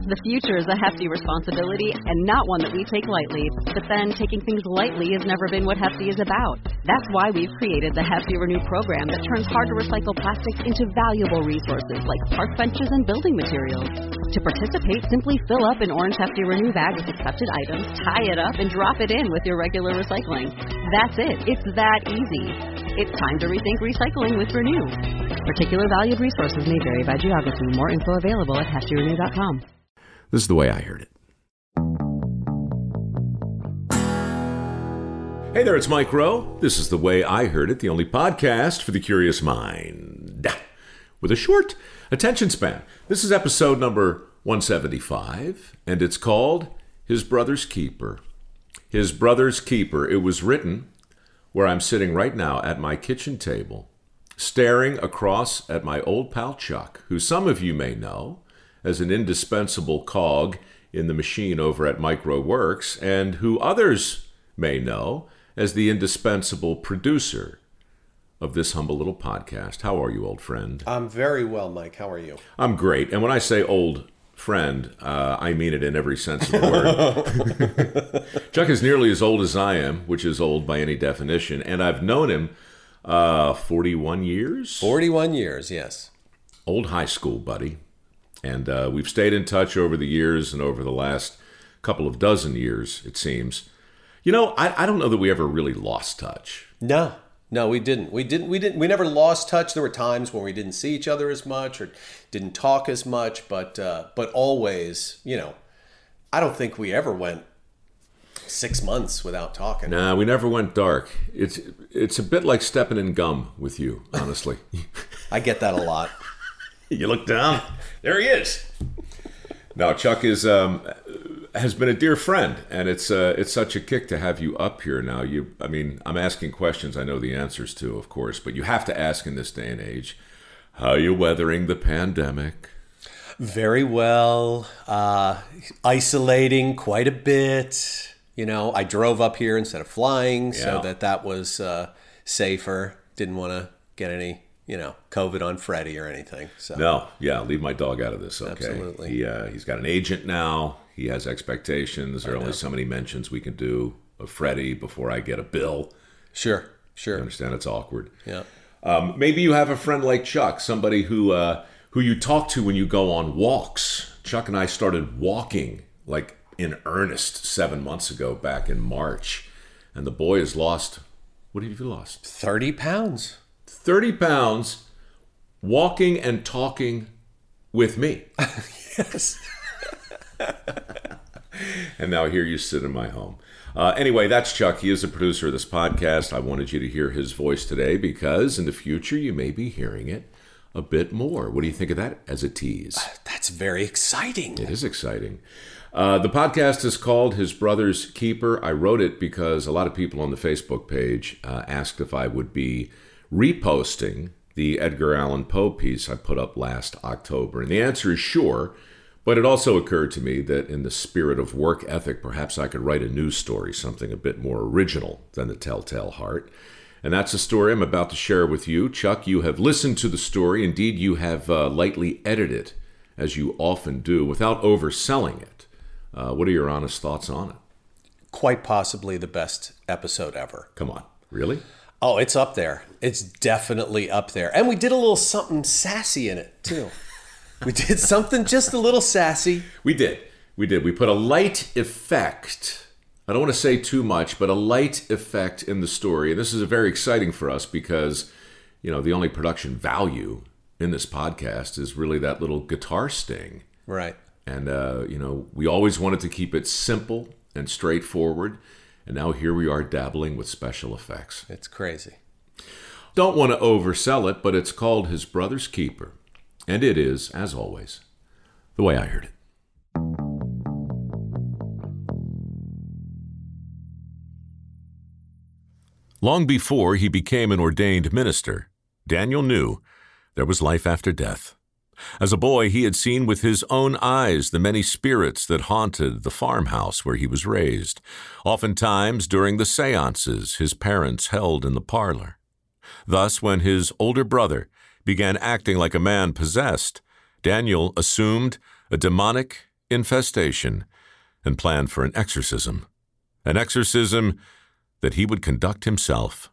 The future is a hefty responsibility and not one that we take lightly. But then taking things lightly has never been what Hefty is about. That's why we've created the Hefty Renew program that turns hard-to-recycle plastics into valuable resources like park benches and building materials. To participate, simply fill up an orange Hefty Renew bag with accepted items, tie it up, and drop it in with your regular recycling. That's it. It's that easy. It's time to rethink recycling with Renew. Particular valued resources may vary by geography. More info available at heftyrenew.com. This is the way I heard it. Hey there, it's Mike Rowe. This is The Way I Heard It, the only podcast for the curious mind. With a short attention span. This is episode number 175, and it's called His Brother's Keeper. His Brother's Keeper. It was written where I'm sitting right now at my kitchen table, staring across at my old pal Chuck, who some of you may know as an indispensable cog in the machine over at MicroWorks, and who others may know as the indispensable producer of this humble little podcast. How are you, old friend? I'm very well, Mike. How are you? I'm great. And when I say old friend, I mean it in every sense of the word. Chuck is nearly as old as I am, which is old by any definition, and I've known him 41 years? 41 years, yes. Old high school buddy. And we've stayed in touch over the years and over the last couple of dozen years, it seems. You know, I don't know that we ever really lost touch. No, we didn't. We never lost touch. There were times when we didn't see each other as much or didn't talk as much, but always, you know, I don't think we ever went 6 months without talking. Nah, we never went dark. It's a bit like stepping in gum with you, honestly. I get that a lot. You look down, there he is. Now, Chuck has been a dear friend, and it's such a kick to have you up here now. I'm asking questions I know the answers to, of course, but you have to ask in this day and age. How are you weathering the pandemic? Very well. Isolating quite a bit. You know, I drove up here instead of flying, so that was safer. Didn't want to get any, COVID on Freddie or anything. So. No, leave my dog out of this, okay? Absolutely. He's got an agent now. He has expectations. There are only so many mentions we can do of Freddie before I get a bill. Sure. You understand it's awkward. Yeah. Maybe you have a friend like Chuck, somebody who you talk to when you go on walks. Chuck and I started walking like in earnest 7 months ago back in March. And the boy has lost, what have you lost? 30 pounds. 30 pounds walking and talking with me. Yes. And now here you sit in my home. Anyway, that's Chuck. He is the producer of this podcast. I wanted you to hear his voice today because in the future you may be hearing it a bit more. What do you think of that as a tease? That's very exciting. It is exciting. The podcast is called His Brother's Keeper. I wrote it because a lot of people on the Facebook page asked if I would be reposting the Edgar Allan Poe piece I put up last October. And the answer is sure. But it also occurred to me that in the spirit of work ethic, perhaps I could write a news story, something a bit more original than The Telltale Heart. And that's a story I'm about to share with you. Chuck, you have listened to the story. Indeed, you have lightly edited it, as you often do, without overselling it. What are your honest thoughts on it? Quite possibly the best episode ever. Come on. Really? Oh, it's up there. It's definitely up there. And we did a little something sassy in it, too. We did something just a little sassy. We did. We put a light effect. I don't want to say too much, but a light effect in the story. And this is very exciting for us because, the only production value in this podcast is really that little guitar sting. Right. And, we always wanted to keep it simple and straightforward. And now here we are dabbling with special effects. It's crazy. Don't want to oversell it, but it's called His Brother's Keeper. And it is, as always, the way I heard it. Long before he became an ordained minister, Daniel knew there was life after death. As a boy, he had seen with his own eyes the many spirits that haunted the farmhouse where he was raised, oftentimes during the seances his parents held in the parlor. Thus, when his older brother began acting like a man possessed, Daniel assumed a demonic infestation and planned for an exorcism that he would conduct himself.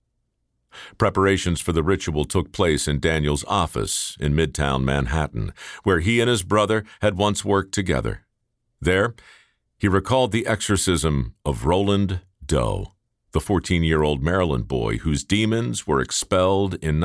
Preparations for the ritual took place in Daniel's office in Midtown Manhattan, where he and his brother had once worked together. There, he recalled the exorcism of Roland Doe, the 14-year-old Maryland boy whose demons were expelled in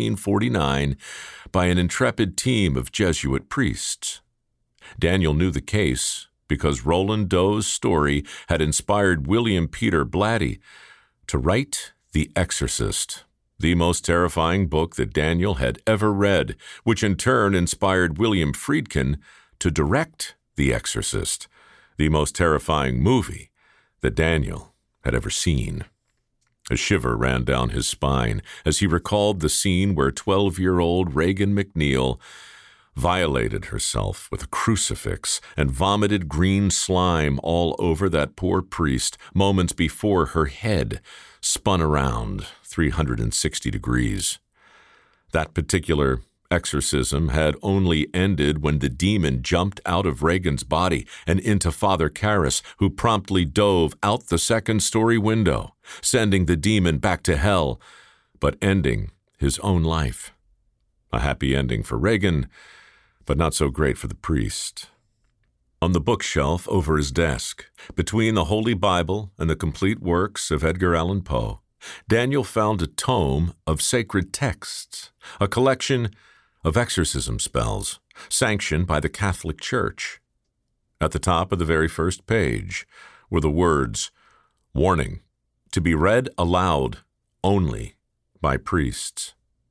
1949 by an intrepid team of Jesuit priests. Daniel knew the case because Roland Doe's story had inspired William Peter Blatty to write The Exorcist, the most terrifying book that Daniel had ever read, which in turn inspired William Friedkin to direct The Exorcist, the most terrifying movie that Daniel had ever seen. A shiver ran down his spine as he recalled the scene where 12-year-old Regan McNeil violated herself with a crucifix and vomited green slime all over that poor priest moments before her head spun around 360 degrees. That particular exorcism had only ended when the demon jumped out of Regan's body and into Father Karras, who promptly dove out the second-story window, sending the demon back to hell, but ending his own life. A happy ending for Regan, but not so great for the priest. On the bookshelf over his desk, between the Holy Bible and the complete works of Edgar Allan Poe, Daniel found a tome of sacred texts, a collection of exorcism spells sanctioned by the Catholic Church. At the top of the very first page were the words, "Warning, to be read aloud only by priests."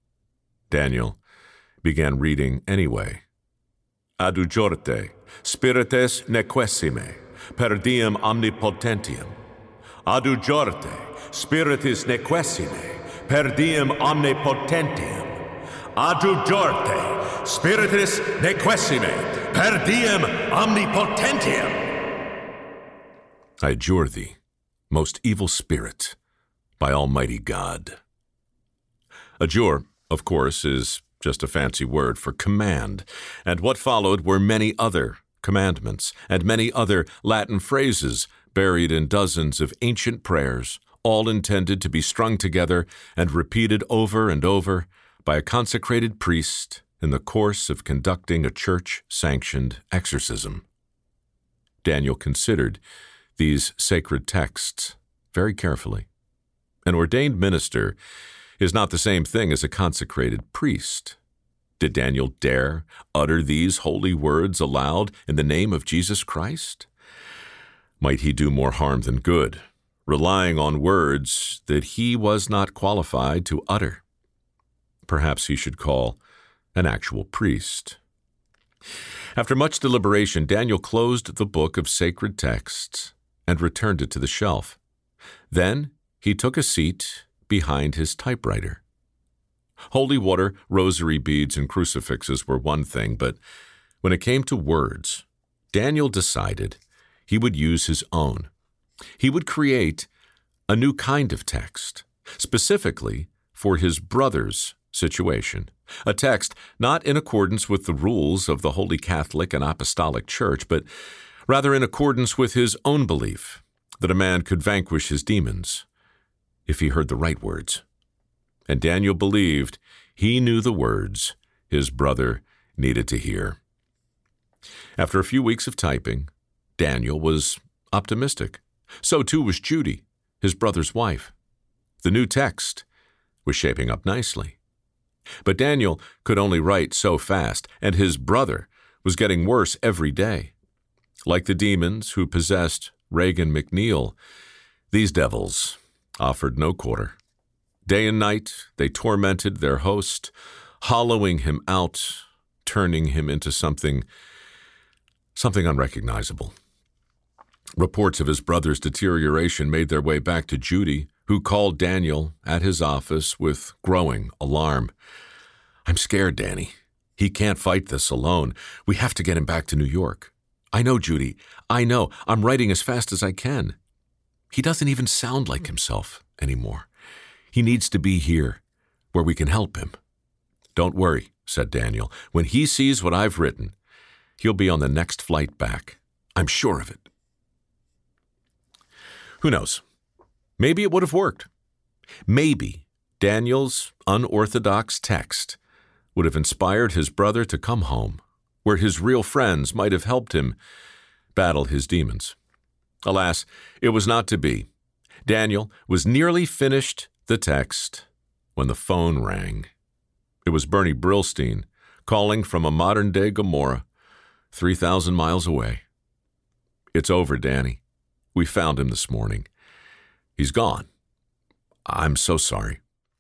Daniel began reading anyway. Adjurte, spirites nequessime, per diem omnipotentium. Adjurte, spiritus nequessime, per diem omnipotentium. Adjurte, spiritus nequessime, per diem omnipotentium. I adjure thee, most evil spirit, by Almighty God. Adjure, of course, is just a fancy word for command, and what followed were many other commandments and many other Latin phrases buried in dozens of ancient prayers, all intended to be strung together and repeated over and over by a consecrated priest in the course of conducting a church-sanctioned exorcism. Daniel considered these sacred texts very carefully. An ordained minister is not the same thing as a consecrated priest. Did Daniel dare utter these holy words aloud in the name of Jesus Christ? Might he do more harm than good, relying on words that he was not qualified to utter? Perhaps he should call an actual priest. After much deliberation, Daniel closed the book of sacred texts and returned it to the shelf. Then he took a seat behind his typewriter. Holy water, rosary beads, and crucifixes were one thing, but when it came to words, Daniel decided he would use his own. He would create a new kind of text, specifically for his brother's situation, a text not in accordance with the rules of the Holy Catholic and Apostolic Church, but rather in accordance with his own belief that a man could vanquish his demons if he heard the right words. And Daniel believed he knew the words his brother needed to hear. After a few weeks of typing, Daniel was optimistic. So too was Judy, his brother's wife. The new text was shaping up nicely. But Daniel could only write so fast, and his brother was getting worse every day. Like the demons who possessed Regan McNeil, these devils offered no quarter. Day and night they tormented their host, hollowing him out, turning him into something unrecognizable. Reports of his brother's deterioration made their way back to Judy, who called Daniel at his office with growing alarm. "I'm scared, Danny. He can't fight this alone. We have to get him back to New York." "I know, Judy. I know. I'm writing as fast as I can. He doesn't even sound like himself anymore. He needs to be here, where we can help him." "Don't worry," said Daniel. "When he sees what I've written, he'll be on the next flight back. I'm sure of it. Who knows? Maybe it would have worked. Maybe Daniel's unorthodox text would have inspired his brother to come home, where his real friends might have helped him battle his demons. Alas, it was not to be. Daniel was nearly finished the text when the phone rang. It was Bernie Brillstein calling from a modern-day Gomorrah, 3,000 miles away. It's over, Danny. We found him this morning. He's gone. I'm so sorry.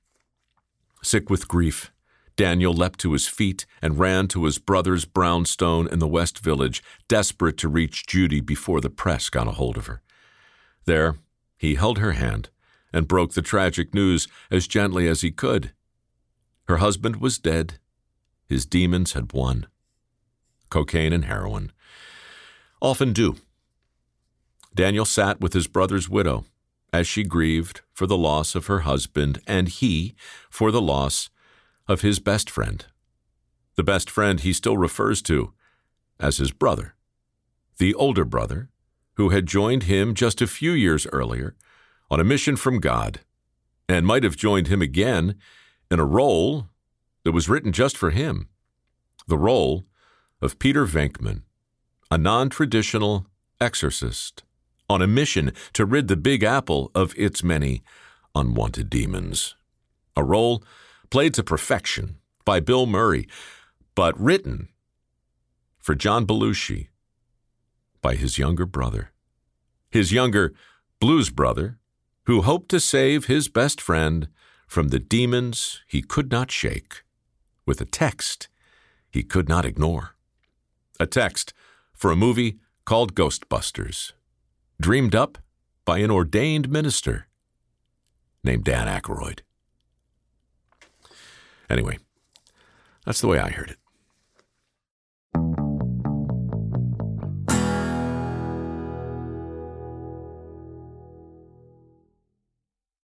Sick with grief, Daniel leapt to his feet and ran to his brother's brownstone in the West Village, desperate to reach Judy before the press got a hold of her. There, he held her hand and broke the tragic news as gently as he could. Her husband was dead. His demons had won. Cocaine and heroin often do. Daniel sat with his brother's widow as she grieved for the loss of her husband and he for the loss of his best friend, the best friend he still refers to as his brother, the older brother who had joined him just a few years earlier on a mission from God and might have joined him again in a role that was written just for him, the role of Peter Venkman, a non-traditional exorcist on a mission to rid the Big Apple of its many unwanted demons. A role played to perfection by Bill Murray, but written for John Belushi by his younger brother. His younger blues brother, who hoped to save his best friend from the demons he could not shake with a text he could not ignore. A text for a movie called Ghostbusters, dreamed up by an ordained minister named Dan Aykroyd. Anyway, that's the way I heard it.